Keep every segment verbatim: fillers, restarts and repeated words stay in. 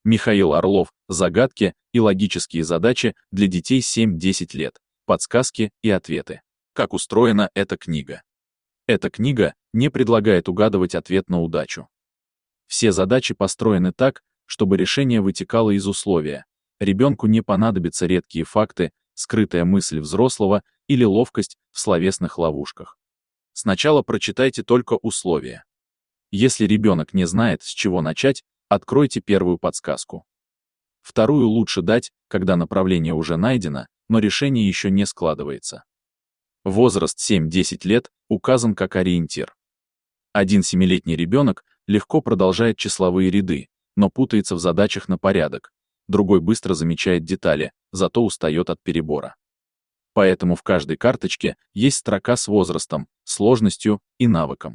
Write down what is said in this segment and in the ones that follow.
Михаил Орлов. Загадки и логические задачи для детей семь-десять лет. Подсказки и ответы. Как устроена эта книга? Эта книга не предлагает угадывать ответ на удачу. Все задачи построены так, чтобы решение вытекало из условия. Ребенку не понадобятся редкие факты, скрытая мысль взрослого или ловкость в словесных ловушках. Сначала прочитайте только условия. Если ребенок не знает, с чего начать, откройте первую подсказку. Вторую лучше дать, когда направление уже найдено, но решение еще не складывается. Возраст семь-десять лет указан как ориентир. Один семилетний ребенок легко продолжает числовые ряды, но путается в задачах на порядок. Другой быстро замечает детали, зато устает от перебора. Поэтому в каждой карточке есть строка с возрастом, сложностью и навыком.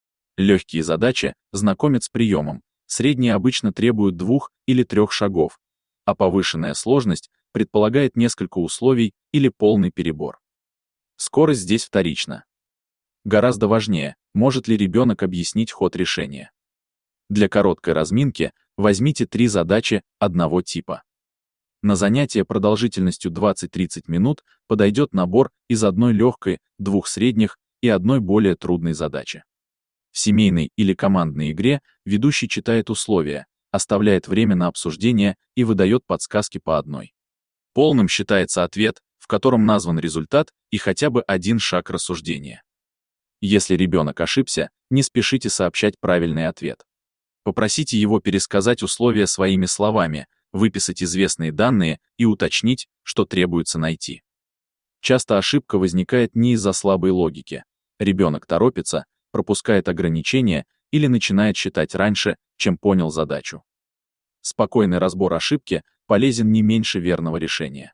Легкие задачи знакомят с приемом, средние обычно требуют двух или трех шагов, а повышенная сложность предполагает несколько условий или полный перебор. Скорость здесь вторична. Гораздо важнее, может ли ребенок объяснить ход решения. Для короткой разминки возьмите три задачи одного типа. На занятие продолжительностью двадцать-тридцать минут подойдет набор из одной легкой, двух средних и одной более трудной задачи. В семейной или командной игре ведущий читает условия, оставляет время на обсуждение и выдает подсказки по одной. Полным считается ответ, в котором назван результат и хотя бы один шаг рассуждения. Если ребенок ошибся, не спешите сообщать правильный ответ. Попросите его пересказать условия своими словами, выписать известные данные и уточнить, что требуется найти. Часто ошибка возникает не из-за слабой логики. Ребенок торопится, пропускает ограничения или начинает считать раньше, чем понял задачу. Спокойный разбор ошибки полезен не меньше верного решения.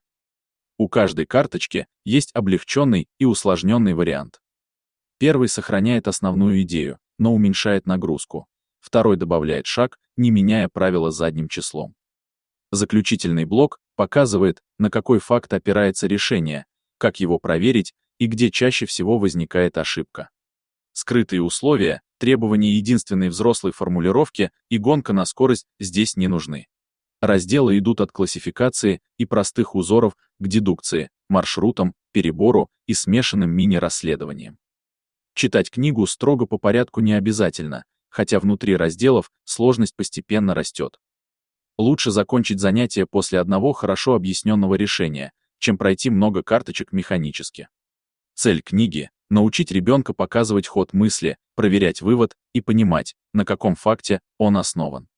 У каждой карточки есть облегченный и усложненный вариант. Первый сохраняет основную идею, но уменьшает нагрузку. Второй добавляет шаг, не меняя правила задним числом. Заключительный блок показывает, на какой факт опирается решение, как его проверить и где чаще всего возникает ошибка. Скрытые условия, требования единственной взрослой формулировки и гонка на скорость здесь не нужны. Разделы идут от классификации и простых узоров к дедукции, маршрутам, перебору и смешанным мини-расследованиям. Читать книгу строго по порядку не обязательно, хотя внутри разделов сложность постепенно растет. Лучше закончить занятие после одного хорошо объясненного решения, чем пройти много карточек механически. Цель книги — научить ребенка показывать ход мысли, проверять вывод и понимать, на каком факте он основан.